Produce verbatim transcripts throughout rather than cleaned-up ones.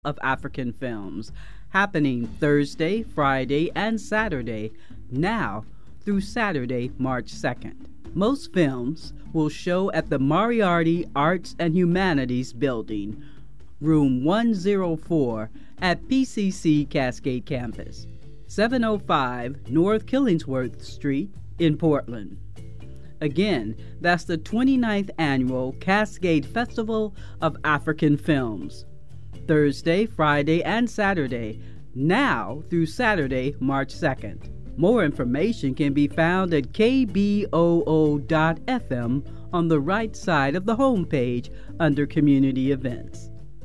of African films, happening Thursday, Friday, and Saturday, now through Saturday, March second. Most films will show at the Moriarty Arts and Humanities Building, room one oh four at P C C Cascade Campus, seven oh five North Killingsworth Street in Portland. Again, that's the twenty-ninth Annual Cascade Festival of African Films, Thursday, Friday, and Saturday, now through Saturday, March second. More information can be found at k b o o dot f m on the right side of the homepage under Community Events.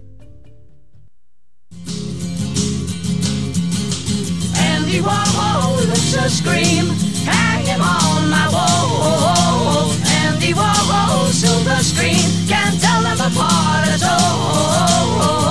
Andy Warhol looks a scream, hang him on my wall. Andy Warhol, silver screen, can't tell them apart at all.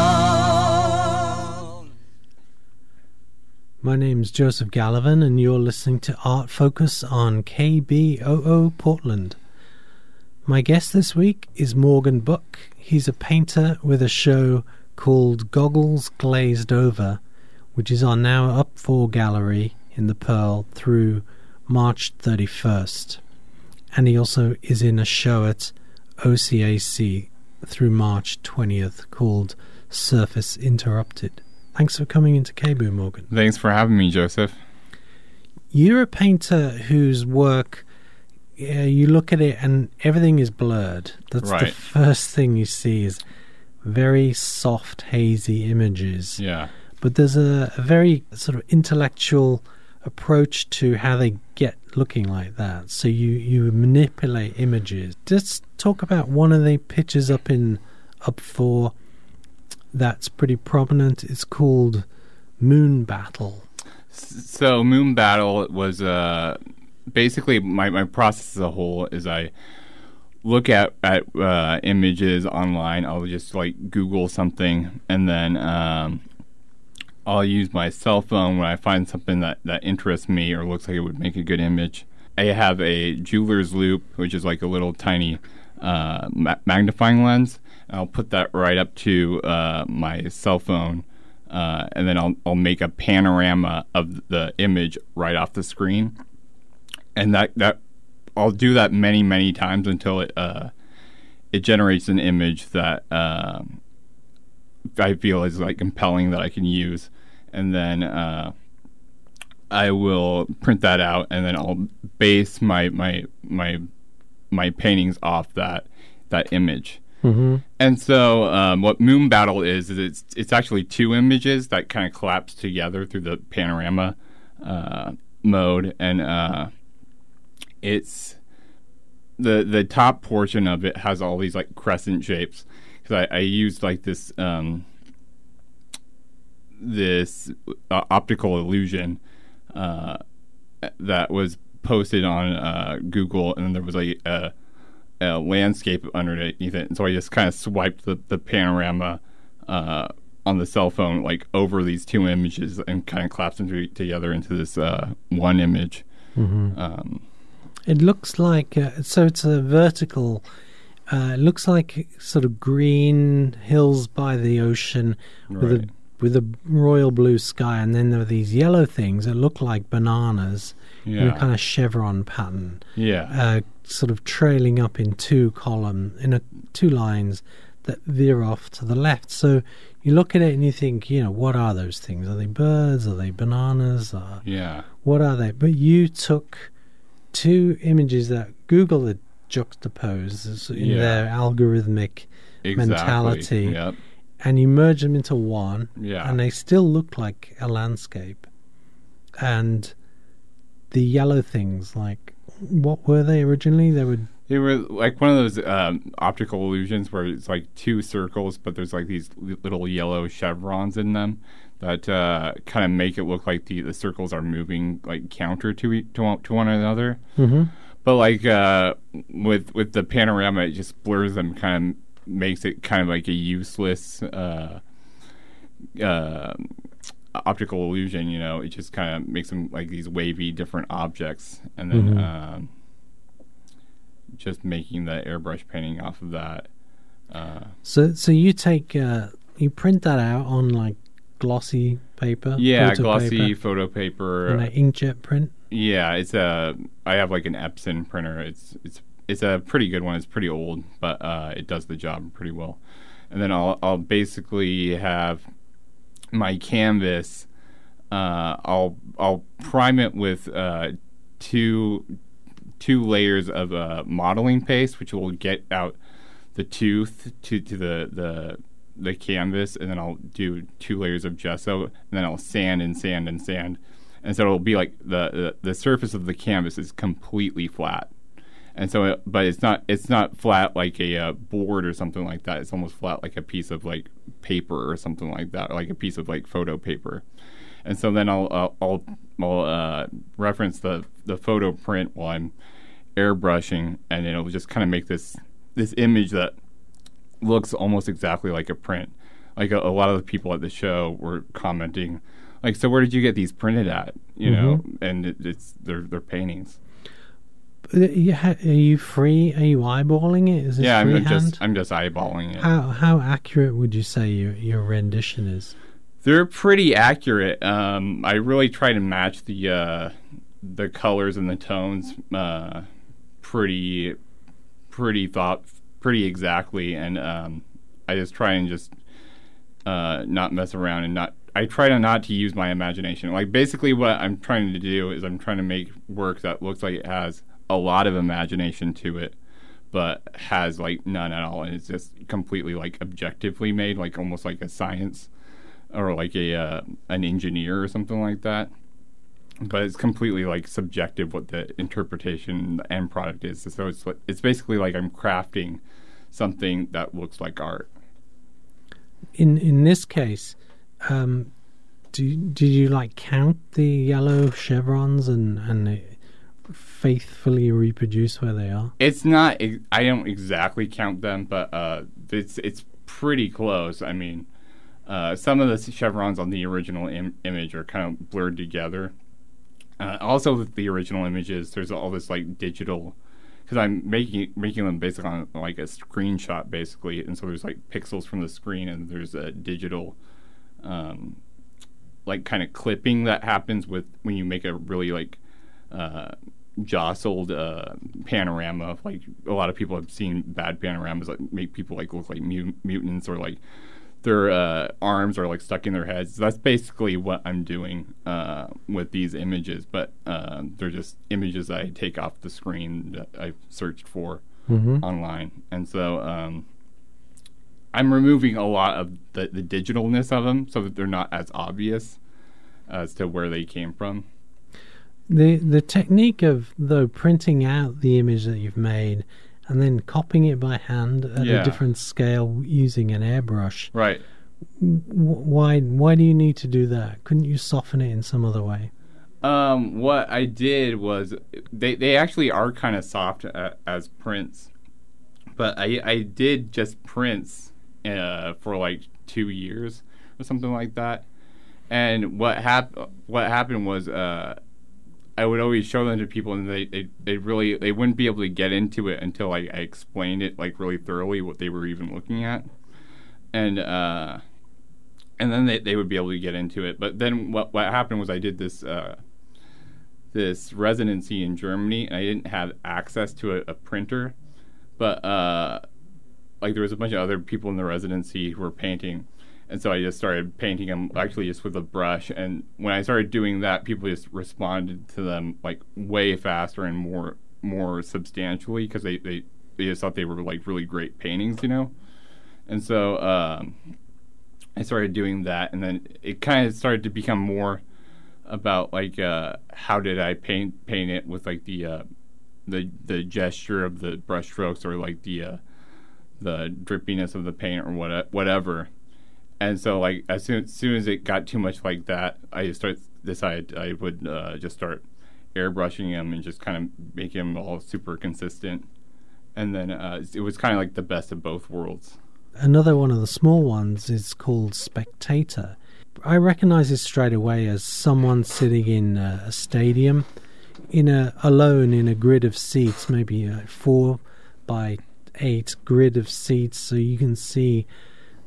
My name's Joseph Gallivan, and you're listening to Art Focus on K B O O Portland. My guest this week is Morgan Buck. He's a painter with a show called Goggles Glazed Over, which is on now Up For Gallery in the Pearl through March thirty-first. And he also is in a show at O C A C through March twentieth called Surface Interrupted. Thanks for coming into K B O, Morgan. Thanks for having me, Joseph. You're a painter whose work, uh, you look at it and everything is blurred. That's right. The first thing you see is very soft, hazy images. Yeah. But there's a, a very sort of intellectual approach to how they get looking like that. So you, you manipulate images. Just talk about one of the pictures up in Up For that's pretty prominent. It's called Moon Battle. So Moon Battle was uh, basically my, my process as a whole is I look at, at uh, images online. I'll just like Google something, and then um, I'll use my cell phone when I find something that, that interests me or looks like it would make a good image. I have a jeweler's loupe, which is like a little tiny uh, ma- magnifying lens. I'll put that right up to uh, my cell phone, uh, and then I'll I'll make a panorama of the image right off the screen, and that, that I'll do that many many times until it uh, it generates an image that uh, I feel is like compelling that I can use, and then uh, I will print that out, and then I'll base my my my my paintings off that that image. Mm-hmm. And so um, what Moon Battle is, is it's it's actually two images that kind of collapse together through the panorama uh, mode. And uh, it's the the top portion of it has all these like crescent shapes. Because I, I used like this um, this uh, optical illusion uh, that was posted on uh, Google, and then there was like a Uh, landscape underneath it, and so I just kind of swiped the, the panorama uh, on the cell phone like over these two images and kind of collapsed them to, together into this uh, one image. Mm-hmm. Um, it looks like uh, so it's a vertical. Uh, it looks like sort of green hills by the ocean with right. a with a royal blue sky, and then there are these yellow things that look like bananas yeah. in a kind of chevron pattern. Yeah. Uh, sort of trailing up in two column in a two lines that veer off to the left. So you look at it and you think, you know, what are those things? Are they birds? Are they bananas? Are, yeah. What are they? But you took two images that Google had juxtaposed in yeah. their algorithmic exactly. mentality, yep. and you merged them into one, yeah. and they still look like a landscape. And the yellow things, like, what were they originally? They were They were like one of those um, optical illusions where it's like two circles, but there's like these little yellow chevrons in them that uh, kind of make it look like the, the circles are moving like counter to e- to, to one another. Mm-hmm. But like uh, with with the panorama, it just blurs them, kind of makes it kind of like a useless uh, uh, optical illusion. You know, it just kind of makes them like these wavy different objects, and then. Mm-hmm. Um, just making the airbrush painting off of that. Uh, so, so you take uh, you print that out on like glossy paper. Yeah, photo glossy paper, photo paper. and an inkjet print. Yeah, it's a. I have like an Epson printer. It's it's it's a pretty good one. It's pretty old, but uh, it does the job pretty well. And then I'll I'll basically have my canvas. Uh, I'll I'll prime it with uh, two two layers of uh, modeling paste, which will get out the tooth to to the the the canvas, and then I'll do two layers of gesso, and then I'll sand and sand and sand. And so it'll be like the, the, the surface of the canvas is completely flat, and so it, but it's not it's not flat like a uh, board or something like that. It's almost flat like a piece of like paper or something like that, or like a piece of like photo paper. And so then I'll I'll I'll, I'll uh, reference the the photo print while I'm airbrushing, and it'll just kind of make this this image that looks almost exactly like a print. Like a, a lot of the people at the show were commenting, like, so where did you get these printed at? You Mm-hmm. know, and it, it's they're they're paintings. Uh, you ha- Are you free? Are you eyeballing it? Is this Yeah, I'm, I'm freehand? just I'm just eyeballing it. How how accurate would you say your your rendition is? They're pretty accurate. Um, I really try to match the uh, the colors and the tones uh, pretty pretty thought pretty exactly, and um, I just try and just uh, not mess around and not. I try to not to use my imagination. Like basically, what I'm trying to do is I'm trying to make work that looks like it has a lot of imagination to it, but has like none at all, and it's just completely like objectively made, like almost like a science. Or like a uh, an engineer or something like that, but it's completely like subjective what the interpretation, the end product is. So it's it's basically like I'm crafting something that looks like art. In in this case, um, do did you like count the yellow chevrons and and uh, faithfully reproduce where they are? It's not. I don't exactly count them, but uh, it's it's pretty close. I mean. Uh, some of the chevrons on the original Im- image are kind of blurred together. Uh, also, with the original images, there's all this like digital, because I'm making making them basically on like a screenshot, basically, and so there's like pixels from the screen, and there's a digital, um, like kind of clipping that happens with when you make a really like uh, jostled uh, panorama. Like a lot of people have seen bad panoramas that make people like look like mu- mutants or like. Their uh, arms are like stuck in their heads. So that's basically what I'm doing uh, with these images, but uh, they're just images that I take off the screen that I've searched for Mm-hmm. online. And so um, I'm removing a lot of the, the digitalness of them so that they're not as obvious as to where they came from. The the technique of though printing out the image that you've made and then copying it by hand at Yeah. a different scale using an airbrush. Right. W- why why do you need to do that? Couldn't you soften it in some other way? Um, what I did was they they actually are kind of soft uh, as prints, but I I did just prints uh, for like two years or something like that. And what hap- what happened was uh, I would always show them to people, and they they they really they wouldn't be able to get into it until I, I explained it like really thoroughly what they were even looking at, and uh, and then they they would be able to get into it. But then what what happened was I did this. Uh, this residency in Germany, and I didn't have access to a, a printer, but uh, like there was a bunch of other people in the residency who were painting, and so I just started painting them actually just with a brush. And when I started doing that, people just responded to them like way faster and more more substantially because they, they they just thought they were like really great paintings, you know. And so um, I started doing that, and then it kind of started to become more about like uh, how did I paint paint it with like the uh, the the gesture of the brush strokes or like the uh, the drippiness of the paint or what whatever. And so like as soon, as soon as it got too much like that, I just start decided I would uh, just start airbrushing them and just kind of make them all super consistent. And then uh, it was kind of like the best of both worlds. Another one of the small ones is called Spectator. I recognize it straight away as someone sitting in a, a stadium, in a alone in a grid of seats, maybe a four by eight grid of seats, so you can see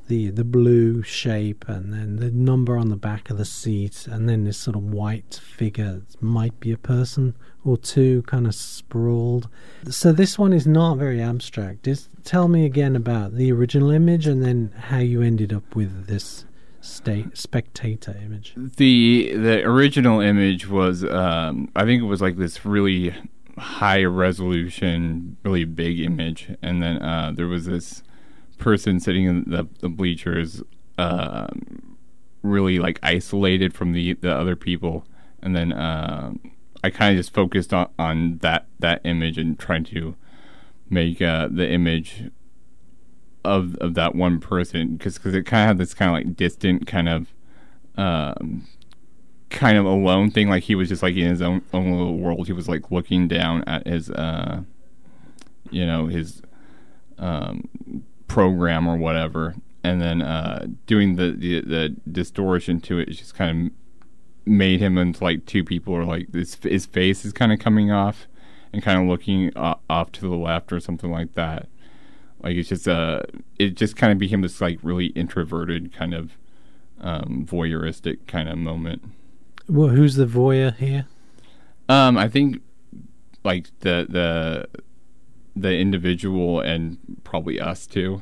the the blue shape, and then the number on the back of the seat, and then this sort of white figure. It might be a person or two kind of sprawled. So this one is not very abstract. Just tell me again about the original image and then how you ended up with this state spectator image. The the original image was, um, I think it was like this really high resolution, really big image, and then uh, there was this person sitting in the, the bleachers, uh, really like isolated from the, the other people, and then uh, I kind of just focused on, on that that image and trying to make uh, the image of of that one person, because because it kind of had this kind of like distant kind of um, kind of alone thing, like he was just like in his own own little world. He was like looking down at his uh, you know his um, program or whatever, and then uh, doing the, the the distortion to it just kind of made him into like two people, or like this his face is kind of coming off and kind of looking uh, off to the left or something like that. Like it's just uh, it just kind of became this like really introverted kind of um, voyeuristic kind of moment. Well, who's the voyeur here? Um, I think like the the the individual and probably us too.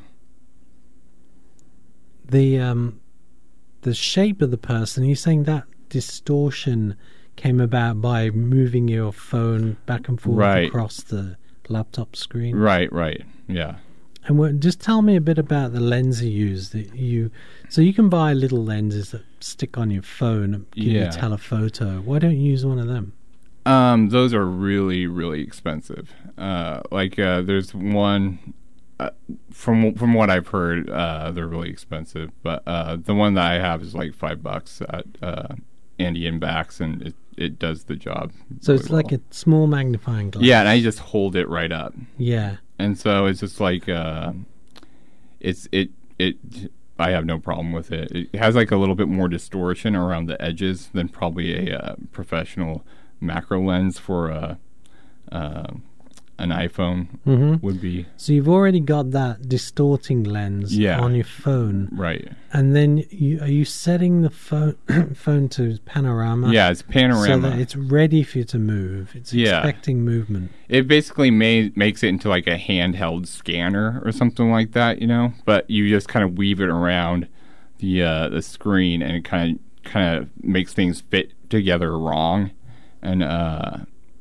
The um, the shape of the person. You're saying that distortion came about by moving your phone back and forth right. across the laptop screen. Right, right, yeah. And what, just tell me a bit about the lens you use. That you, so you can buy little lenses that stick on your phone and give yeah. you telephoto. Why don't you use one of them? Um, those are really, really expensive. Uh, like uh, there's one uh, from from what I've heard, uh, they're really expensive. But uh, the one that I have is like five bucks at uh, Andy and Bax, and it it does the job. So really it's like well. a small magnifying glass. Yeah, and I just hold it right up. Yeah. And so it's just like uh, it's it it. I have no problem with it. It has like a little bit more distortion around the edges than probably a uh, professional macro lens for a uh, an iPhone mm-hmm. would be. So you've already got that distorting lens yeah. on your phone, right? And then you, are you setting the phone phone to panorama? Yeah, it's panorama, so that it's ready for you to move. It's yeah. expecting movement. It basically made, makes it into like a handheld scanner or something like that, you know. But you just kind of weave it around the uh, the screen, and it kind of kind of makes things fit together wrong, and uh,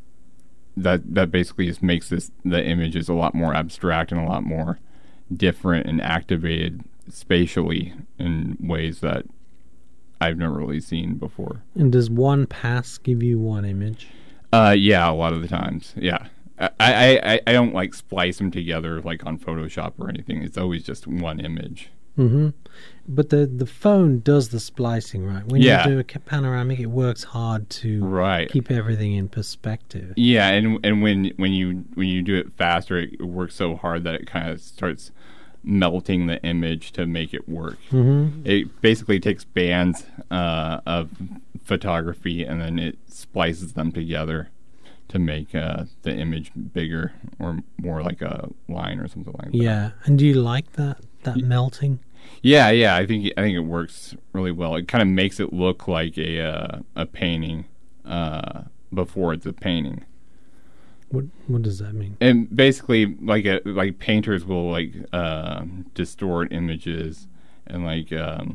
that that basically just makes this the images a lot more abstract and a lot more different and activated spatially in ways that I've never really seen before. And does one pass give you one image? Uh, yeah, a lot of the times, yeah. I, I, I don't like splice them together like on Photoshop or anything. It's always just one image. Mm-hmm. But the the phone does the splicing, right? When yeah. you do a panoramic, it works hard to right. keep everything in perspective. Yeah, and and when when you when you do it faster, it, it works so hard that it kind of starts melting the image to make it work. Mm-hmm. It basically takes bands uh, of photography and then it splices them together to make uh, the image bigger or more like a line or something like that. Yeah, and do you like that that y- melting? Yeah, yeah. I think I think it works really well. It kind of makes it look like a uh, a painting uh, before it's a painting. What what does that mean? And basically, like a, like painters will like uh, distort images and like um,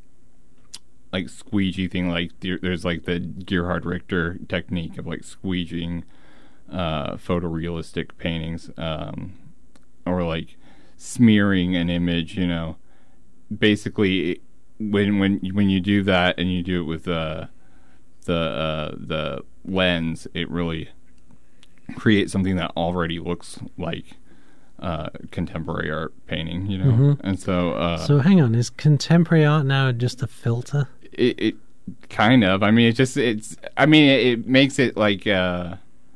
like squeegee thing. Like there's like the Gerhard Richter technique of like squeegeeing uh, photorealistic paintings, um, or like smearing an image. You know, basically when when when you do that and you do it with uh, the uh, the lens, it really create something that already looks like uh, contemporary art painting, you know. Mm-hmm. And so, uh, so hang on, is contemporary art now just a filter? It, it kind of. I mean, it just it's. I mean, it, it makes it like, uh,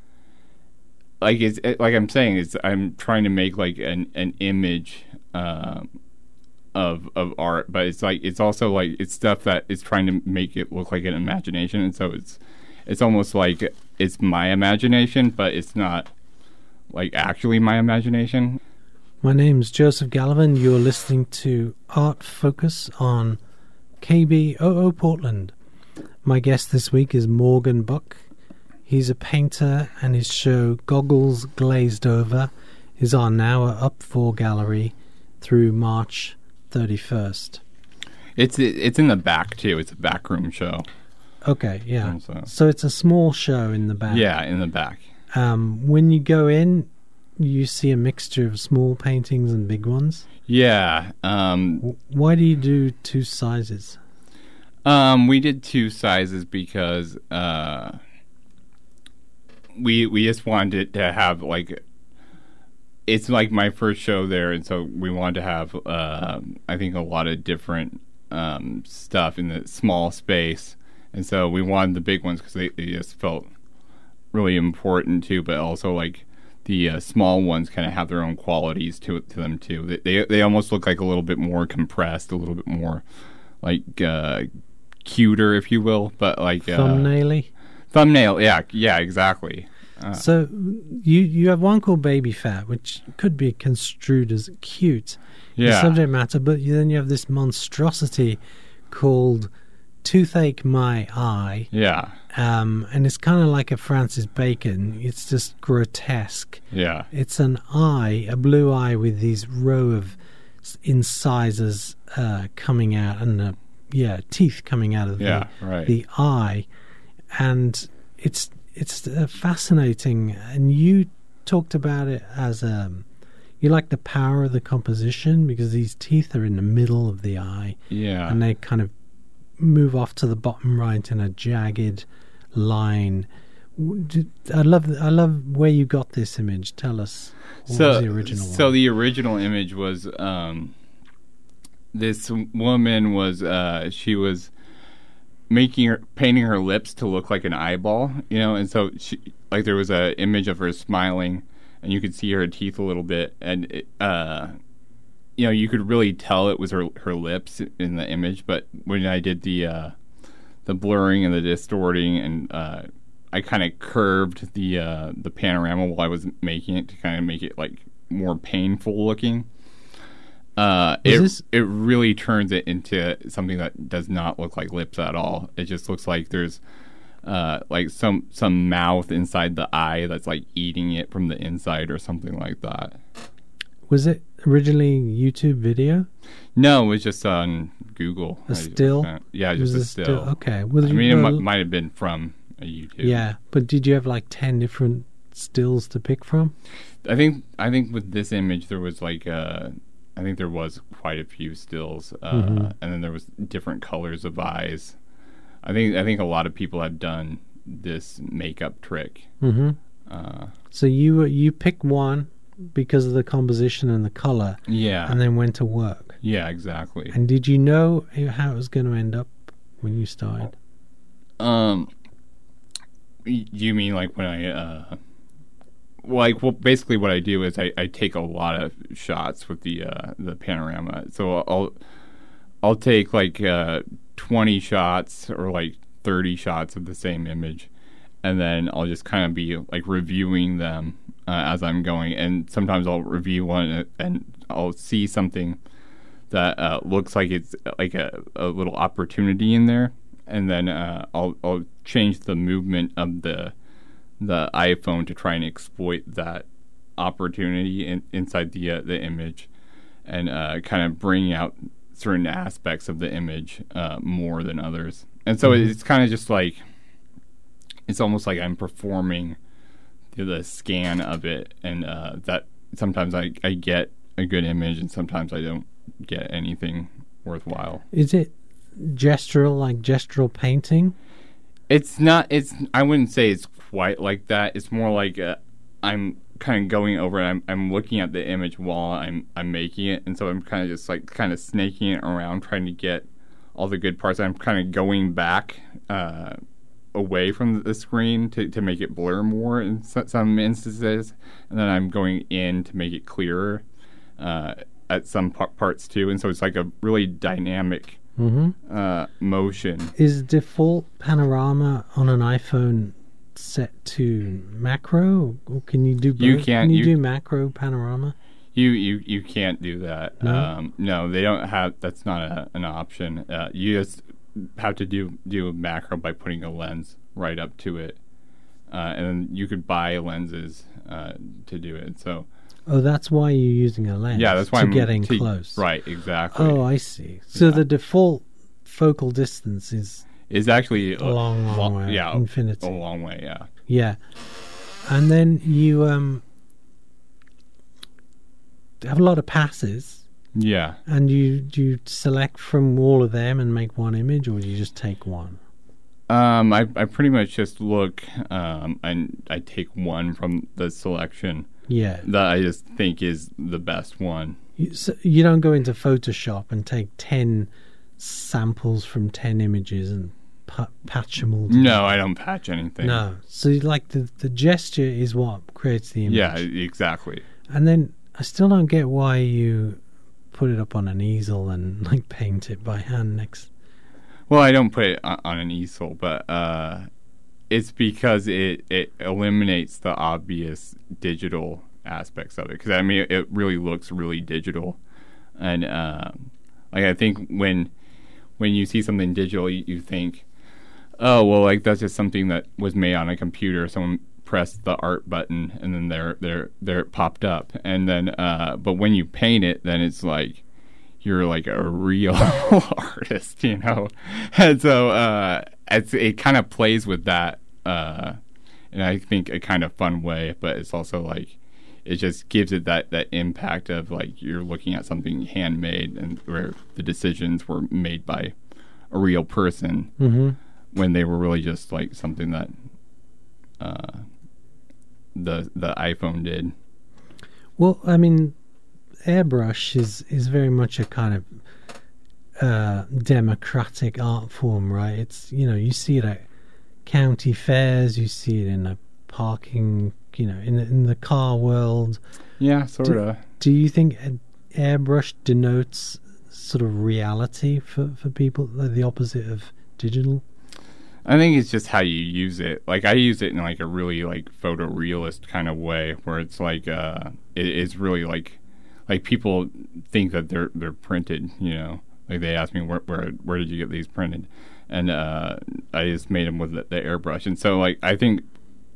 like it's it, like I'm saying. It's I'm trying to make like an an image uh, of of art, but it's like it's also like it's stuff that is trying to make it look like an imagination, and so it's. It's almost like it's my imagination, but it's not like actually my imagination. My name's Joseph Gallivan. You're listening to Art Focus on K B O O Portland. My guest this week is Morgan Buck. He's a painter, and his show Goggles Glazed Over is on now at Up four Gallery through March thirty-first. It's it's in the back too. It's a backroom show. Okay, yeah. So, so it's a small show in the back. Yeah, in the back. Um, when you go in, you see a mixture of small paintings and big ones. Yeah. Um, Why do you do two sizes? Um, we did two sizes because uh, we we just wanted it to have like it's like my first show there, and so we wanted to have uh, I think a lot of different um, stuff in the small space, and so we wanted the big ones because they, they just felt really important too, but also like the uh, small ones kind of have their own qualities to to them too. They, they they almost look like a little bit more compressed, a little bit more like. Uh, cuter, if you will, but like uh, thumbnail-y? Thumbnail, yeah, yeah, exactly. Uh, so you you have one called Baby Fat, which could be construed as cute, yeah. the subject matter, but you, then you have this monstrosity called Toothache My Eye. Yeah. Um, and it's kind of like a Francis Bacon. It's just grotesque. Yeah. It's an eye, a blue eye with these row of incisors uh, coming out and a Yeah, teeth coming out of the, yeah, right. the eye, and it's it's uh, fascinating. And you talked about it as um, you like the power of the composition because these teeth are in the middle of the eye, yeah, and they kind of move off to the bottom right in a jagged line. I love I love where you got this image. Tell us what so, was the original So one? the original image was. Um, This woman was, uh, she was making her, painting her lips to look like an eyeball, you know, and so she, like there was a image of her smiling, and you could see her teeth a little bit, and it, uh, you know, you could really tell it was her her lips in the image. But when I did the uh, the blurring and the distorting, and uh, I kind of curved the uh, the panorama while I was making it to kind of make it like more painful looking. Uh, it this... it really turns it into something that does not look like lips at all. It just looks like there's uh, like some some mouth inside the eye that's like eating it from the inside or something like that. Was it originally YouTube video? No, it was just on Google. A still? Uh, yeah, just a, a still. still. Okay. Well, I you mean, it were... m- might have been from a YouTube. Yeah, but did you have like ten different stills to pick from? I think I think with this image there was like uh, I think there was quite a few stills, uh, mm-hmm. and then there was different colors of eyes. I think I think a lot of people have done this makeup trick. Mm-hmm. Uh, so you you pick one because of the composition and the color, yeah, and then went to work. Yeah, exactly. And did you know how it was going to end up when you started? Um, you mean like when I uh. Like, well, basically what I do is I, I take a lot of shots with the uh, the panorama. So I'll I'll take like uh, twenty shots or like thirty shots of the same image, and then I'll just kind of be like reviewing them uh, as I'm going. And sometimes I'll review one and I'll see something that uh, looks like it's like a, a little opportunity in there, and then uh, I'll I'll change the movement of the the iPhone to try and exploit that opportunity in, inside the uh, the image, and uh, kind of bring out certain aspects of the image uh, more than others. And so mm-hmm. it's kind of just like it's almost like I'm performing the scan of it, and uh, that sometimes I, I get a good image, and sometimes I don't get anything worthwhile. Is it gestural, like gestural painting? It's not. It's. I wouldn't say it's quite like that. It's more like uh, I'm kind of going over it. I'm I'm looking at the image while I'm I'm making it, and so I'm kind of just like kind of snaking it around, trying to get all the good parts. I'm kind of going back uh, away from the screen to, to make it blur more in so, some instances, and then I'm going in to make it clearer uh, at some par- parts too. And so it's like a really dynamic mm-hmm. uh, motion. Is default panorama on an iPhone set to macro, or can you do both? You can't, can you, you do macro panorama? You, you you can't do that. No? Um, no, they don't have. That's not a, an option. Uh, you just have to do do a macro by putting a lens right up to it, uh, and then you could buy lenses uh, to do it. So Oh, that's why you're using a lens. yeah, that's why to I'm getting to- close. Right, exactly. Oh, I see. So Yeah. the default focal distance is It's actually a long, long way. Yeah, Infinity. a long way. Yeah. Yeah. And then you um have a lot of passes, Yeah. and you do you select from all of them and make one image, or do you just take one? Um, I I pretty much just look um and I take one from the selection Yeah. that I just think is the best one. You, so you don't go into Photoshop and take ten samples from ten images and pa- patch them all together. No, I don't patch anything. No. So like the the gesture is what creates the image. Yeah, exactly. And then I still don't get why you put it up on an easel and like paint it by hand next. Well, I don't put it on, on an easel, but uh, it's because it, it eliminates the obvious digital aspects of it. Because I mean, it really looks really digital, and uh, like I think when when you see something digital, you, you think, oh well, like that's just something that was made on a computer. Someone pressed the art button, and then there there there it popped up, and then uh, but when you paint it, then it's like you're like a real artist, you know? And so uh, it's, it kind of plays with that, uh, and I think a kind of fun way, but it's also like, it just gives it that, that impact of like you're looking at something handmade and where the decisions were made by a real person Mm-hmm. when they were really just like something that uh, the the iPhone did. Well, I mean, airbrush is, is very much a kind of uh, democratic art form, right? It's, you know, you see it at county fairs, you see it in the parking, you know, in the, in the car world. Yeah, sort of. Do you think a- airbrush denotes sort of reality for, for people, like the opposite of digital? I think it's just how you use it. Like I use it in like a really like photorealist kind of way, where it's like uh, it, it's really like like people think that they're they're printed. You know, like they ask me where where where did you get these printed, and uh, I just made them with the, the airbrush. And so like I think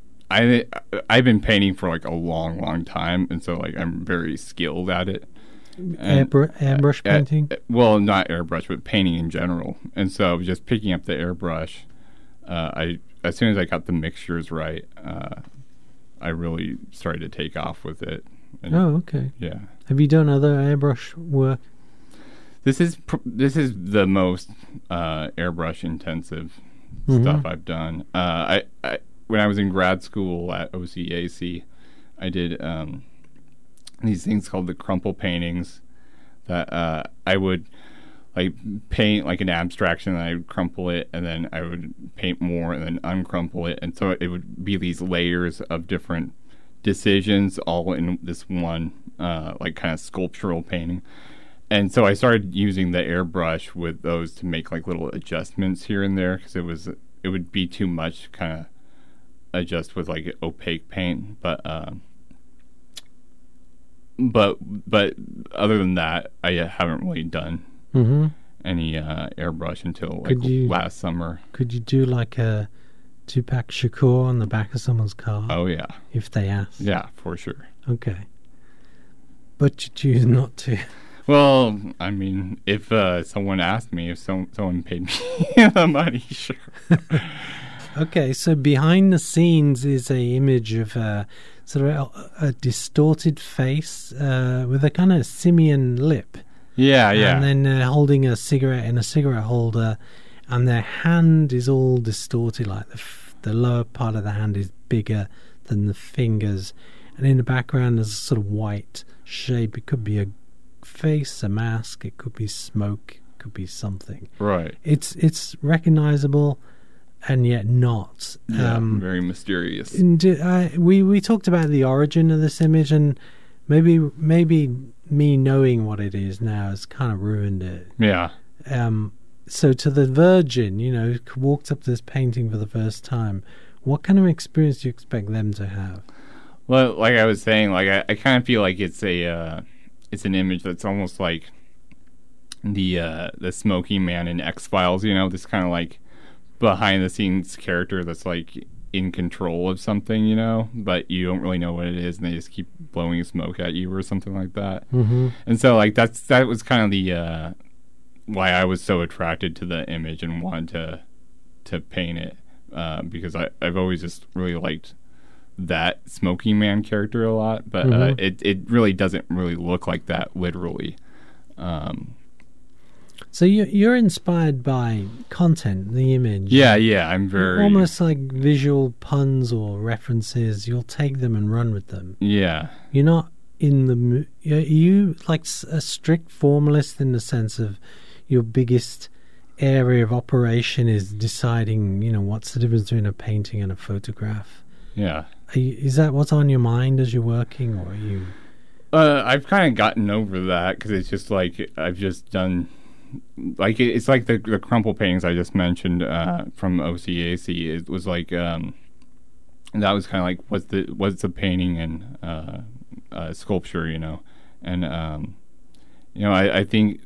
I I've been painting for like a long long time, and so like I'm very skilled at it. And, Airbr- airbrush uh, uh, painting? uh, well, not airbrush, but painting in general. And so just picking up the airbrush. Uh, I as soon as I got the mixtures right, uh, I really started to take off with it. And, Oh, okay. yeah. Have you done other airbrush work? This is pr- this is the most uh, airbrush intensive Mhm. stuff I've done. Uh, I, I when I was in grad school at O C A C, I did um, these things called the crumple paintings that uh, I would like paint like an abstraction, and I would crumple it, and then I would paint more, and then uncrumple it, and so it would be these layers of different decisions all in this one uh, like kind of sculptural painting. And so I started using the airbrush with those to make like little adjustments here and there, because it was it would be too much kind of adjust with like opaque paint, but um, but but other than that, I haven't really done Mm-hmm. any uh, airbrush until like Could you- last summer. Could you do like a Tupac Shakur on the back of someone's car Oh yeah, if they ask? yeah, for sure. Okay. But you choose not to. Well, I mean, if uh, someone asked me, if some, someone paid me the money, sure. Okay, so behind the scenes is a image of a sort of a, a distorted face uh, with a kind of simian lip. Yeah, yeah. And then uh, holding a cigarette in a cigarette holder, and their hand is all distorted, like the, f- the lower part of the hand is bigger than the fingers. And in the background there's a sort of white shape. It could be a face, a mask, it could be smoke, it could be something. Right. It's it's recognizable and yet not. Yeah, Um, very mysterious. and, uh, we we talked about the origin of this image, and maybe maybe me knowing what it is now has kind of ruined it. Yeah. Um, so to the virgin, you know, who walked up to this painting for the first time, what kind of experience do you expect them to have? Well, like I was saying, like I, I kind of feel like it's a uh, it's an image that's almost like the uh, the smoking man in X-Files, you know, this kind of like behind the scenes character that's like in control of something, you know, but you don't really know what it is, and they just keep blowing smoke at you or something like that. Mm-hmm. And so like that's that was kind of the uh, why I was so attracted to the image and wanted to to paint it, uh, because I, I've always just really liked that smoking man character a lot, but mm-hmm. uh, it it really doesn't really look like that literally. Um, so you you're inspired by content, the image. Yeah, yeah, I'm very almost like visual puns or references. You'll take them and run with them. Yeah, you're not in the. Mo- are you like a strict formalist in the sense of your biggest area of operation is deciding, you know, what's the difference between a painting and a photograph? Yeah. Are you, is that what's on your mind as you're working, or are you? Uh, I've kind of gotten over that because it's just like I've just done, like it, it's like the the crumple paintings I just mentioned uh, from O C A C. It was like um, that was kind of like what's the what's a painting and uh, uh, sculpture, you know, and um, you know I, I think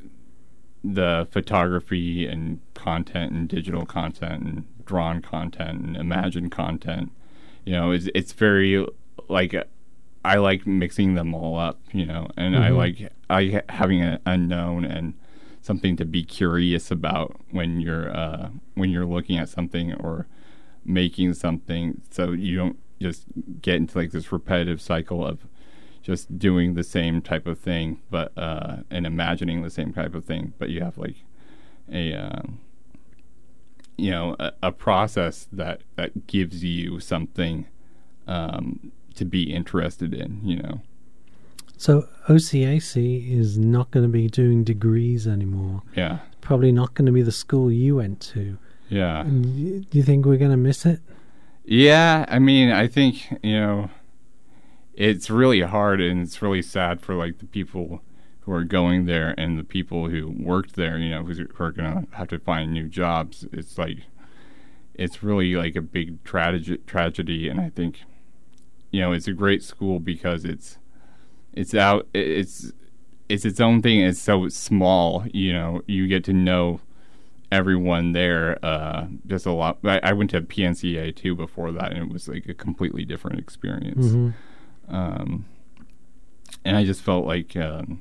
the photography and content and digital content and drawn content and imagined content, you know, it's it's very like I like mixing them all up, you know, and mm-hmm. I like I having an unknown and something to be curious about when you're uh, when you're looking at something or making something, so you don't just get into like this repetitive cycle of just doing the same type of thing, but uh, and imagining the same type of thing, but you have like a um, you know a, a process that that gives you something um, to be interested in, you know. So O C A C is not going to be doing degrees anymore. Yeah, probably not going to be the school you went to. Yeah. Do you think we're going to miss it? Yeah, I mean, I think, you know, it's really hard and it's really sad for like the people who are going there and the people who worked there, you know, who are going to have to find new jobs. It's like, it's really like a big tragedy, tragedy. And I think, you know, it's a great school because it's, it's out, it's, it's its own thing. It's so small, you know, you get to know everyone there uh, just a lot. I, I went to P N C A too before that, and it was like a completely different experience. Mm-hmm. Um, and I just felt like, um,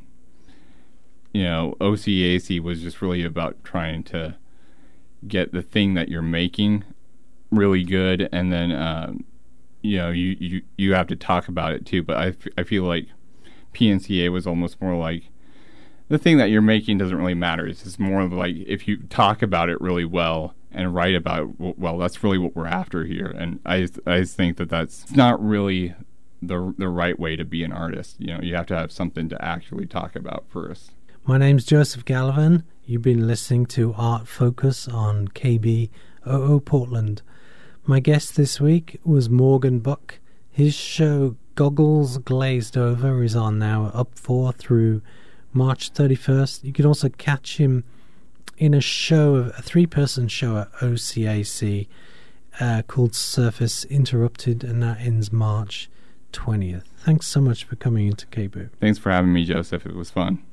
you know, O C A C was just really about trying to get the thing that you're making really good, and then, um, you know, you, you, you have to talk about it too. But I, f- I feel like P N C A was almost more like, the thing that you're making doesn't really matter. It's just more of like, if you talk about it really well and write about it well, that's really what we're after here. And I, I just think that that's not really the the right way to be an artist. You know, you have to have something to actually talk about first. My name's Joseph Gallivan. You've been listening to Art Focus on K B O O Portland. My guest this week was Morgan Buck. His show Goggles Glazed Over is on now, up for through March thirty-first. You can also catch him in a show, a three-person show at O C A C uh, called Surface Interrupted, and that ends March twentieth. Thanks so much for coming into K B O O. Thanks for having me, Joseph. It was fun.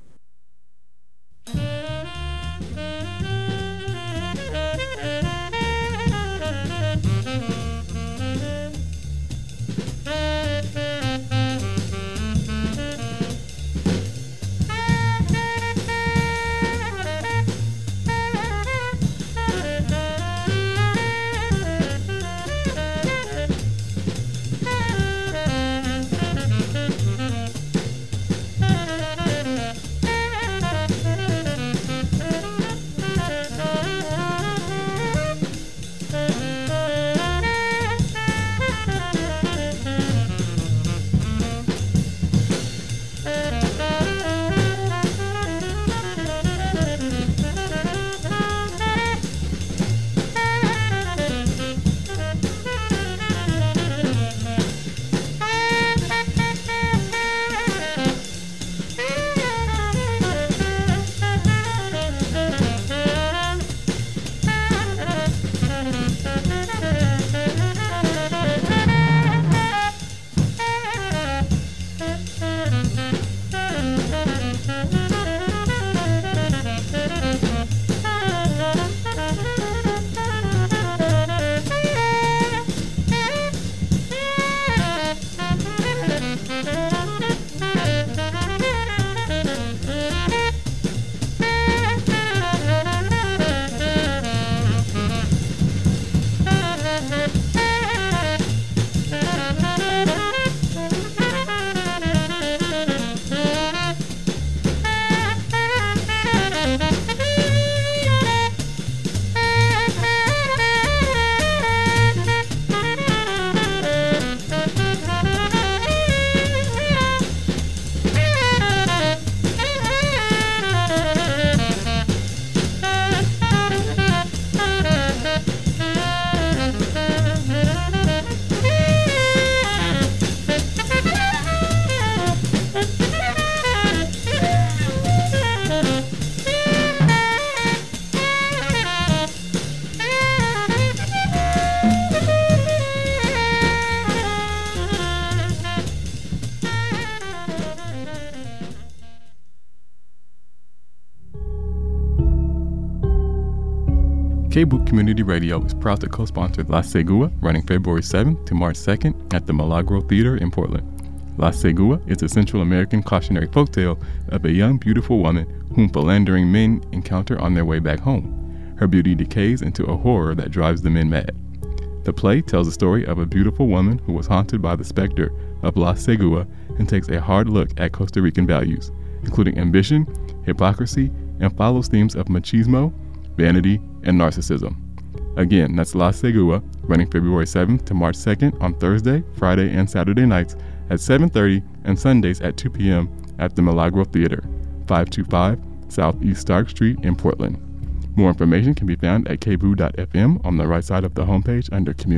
K-B O O Community Radio is proud to co-sponsor La Segua, running February seventh to March second at the Milagro Theater in Portland. La Segua is a Central American cautionary folktale of a young, beautiful woman whom philandering men encounter on their way back home. Her beauty decays into a horror that drives the men mad. The play tells the story of a beautiful woman who was haunted by the specter of La Segua and takes a hard look at Costa Rican values, including ambition, hypocrisy, and follows themes of machismo, vanity, and narcissism. Again, that's La Segua, running February seventh to March second on Thursday, Friday, and Saturday nights at seven thirty and Sundays at two p.m. at the Milagro Theater, five two five Southeast Stark Street in Portland. More information can be found at k b o o dot f m on the right side of the homepage under Community.